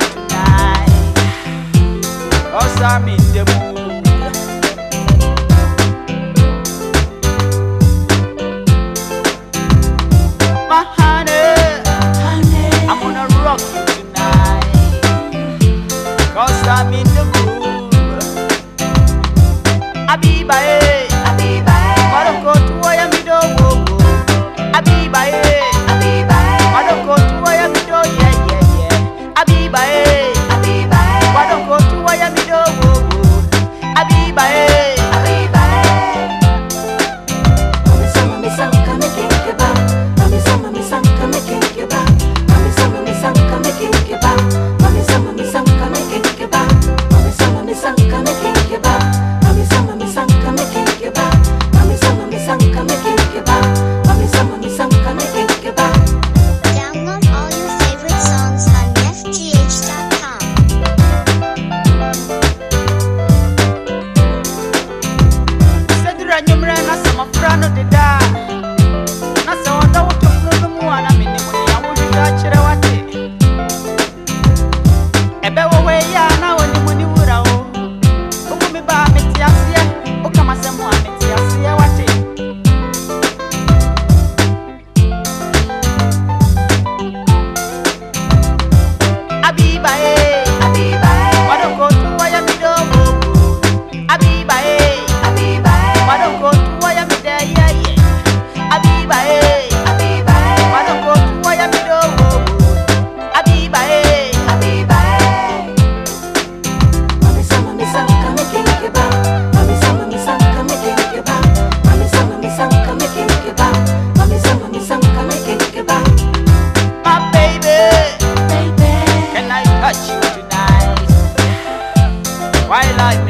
tonight, 'cause I'm in the mood. My honey, I'm gonna rock you tonight, 'cause I'm in the mood. Abiba, why don't go to where I'm do? Abiba, why don't go to where I'm do? Yeah. Abiba, why don't go to where I'm do? Abiba, Download all your favorite songs on FGH.com. Sedra nyumre na sama frano de da. Na sa wanda wuto funo mu ana mini mu ya wuju ya chire wate. Ebe wo we ya na woni mu ni wura o. Oku mi ba meti asie, o kama se mu ameti asie wate. Abiba, why don't go to where you do? Abiba, why don't go to where you there? Yeah. Abiba, why don't go to where you do? Abiba, my baby, can I touch you tonight? While I